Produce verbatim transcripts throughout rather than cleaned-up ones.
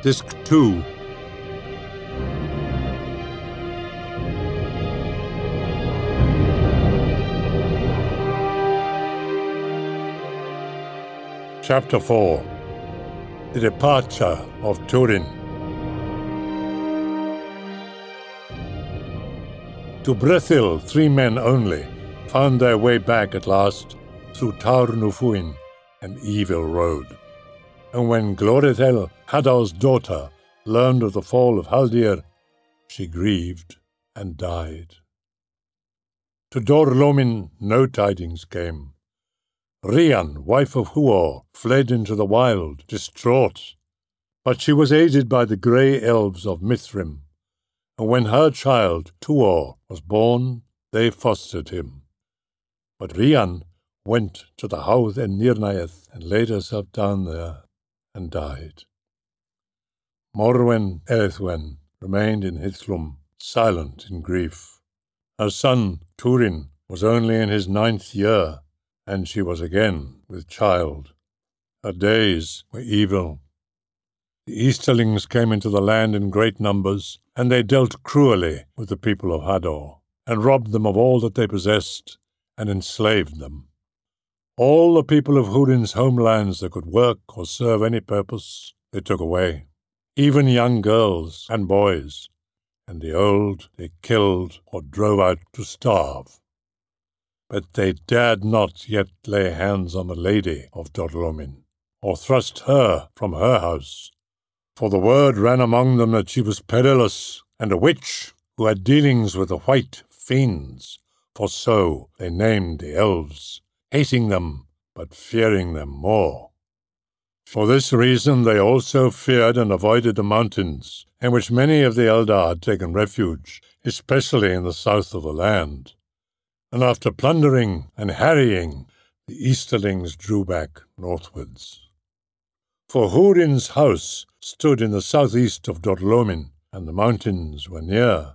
Disc two. Chapter four. The Departure of Turin. To Brethil, three men only found their way back at last through Taur Nufuin, an evil road. And when Glorethel, Hadal's daughter, learned of the fall of Haldir, she grieved and died. To Dor-Lomin no tidings came. Rhian, wife of Huor, fled into the wild, distraught. But she was aided by the grey elves of Mithrim, and when her child, Tuor, was born, they fostered him. But Rhian went to the Howth en Nirnaeth and laid herself down there and died. Morwen Elethwen remained in Hithlum, silent in grief. Her son, Turin, was only in his ninth year, and she was again with child. Her days were evil. The Easterlings came into the land in great numbers, and they dealt cruelly with the people of Hador, and robbed them of all that they possessed, and enslaved them. All the people of Húrin's homelands that could work or serve any purpose, they took away, even young girls and boys, and the old they killed or drove out to starve. But they dared not yet lay hands on the lady of Dor-Lomin, or thrust her from her house, for the word ran among them that she was perilous, and a witch who had dealings with the white fiends, for so they named the elves, hating them, but fearing them more. For this reason they also feared and avoided the mountains, in which many of the Eldar had taken refuge, especially in the south of the land. And after plundering and harrying, the Easterlings drew back northwards. For Húrin's house stood in the southeast of Dor-Lomin, and the mountains were near.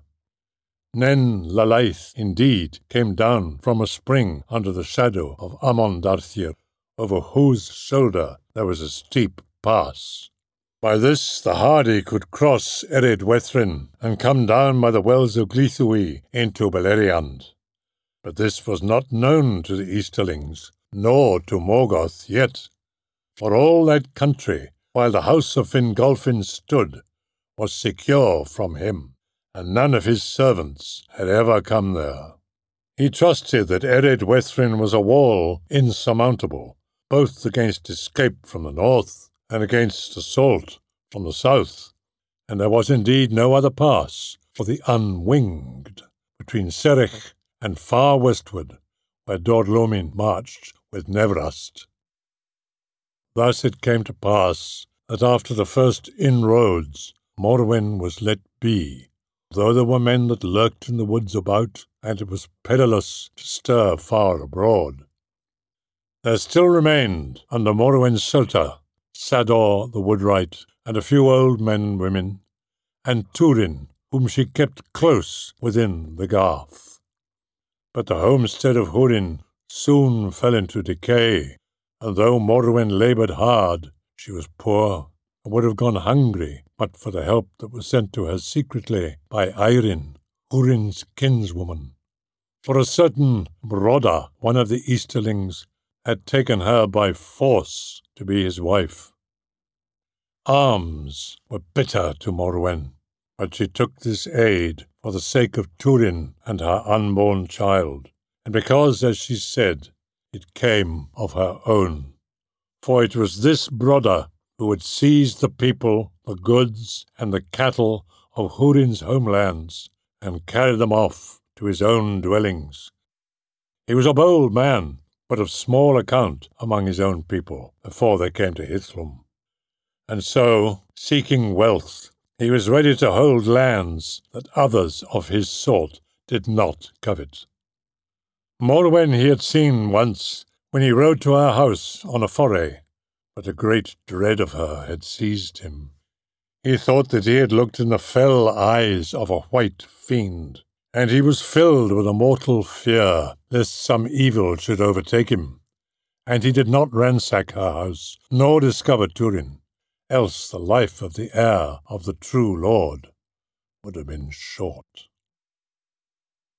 Nen Lalaith, indeed, came down from a spring under the shadow of Amon Darthir, over whose shoulder there was a steep pass. By this the hardy could cross Ered Wethrin and come down by the wells of Glithui into Beleriand. But this was not known to the Easterlings, nor to Morgoth yet, for all that country, while the house of Fingolfin stood, was secure from him, and none of his servants had ever come there. He trusted that Ered Wethrin was a wall insurmountable, both against escape from the north and against assault from the south, and there was indeed no other pass for the unwinged between Serech and far westward, where Dor-Lomin marched with Nevrast. Thus it came to pass that after the first inroads, Morwen was let be, though there were men that lurked in the woods about, and it was perilous to stir far abroad. There still remained, under Morwen's shelter, Sador the woodwright, and a few old men and women, and Turin, whom she kept close within the garth. But the homestead of Húrin soon fell into decay, and though Morwen laboured hard, she was poor, and would have gone hungry but for the help that was sent to her secretly by Eirin, Húrin's kinswoman. For a certain Brodda, one of the Easterlings, had taken her by force to be his wife. Alms were bitter to Morwen, but she took this aid for the sake of Turin and her unborn child, and because, as she said, it came of her own. For it was this Brodda who had seized the people, the goods, and the cattle of Húrin's homelands, and carried them off to his own dwellings. He was a bold man, but of small account among his own people, before they came to Hithlum. And so, seeking wealth, he was ready to hold lands that others of his sort did not covet. Morwen he had seen once, when he rode to our house on a foray, but a great dread of her had seized him. He thought that he had looked in the fell eyes of a white fiend, and he was filled with a mortal fear lest some evil should overtake him, and he did not ransack her house, nor discover Turin, else the life of the heir of the true Lord would have been short.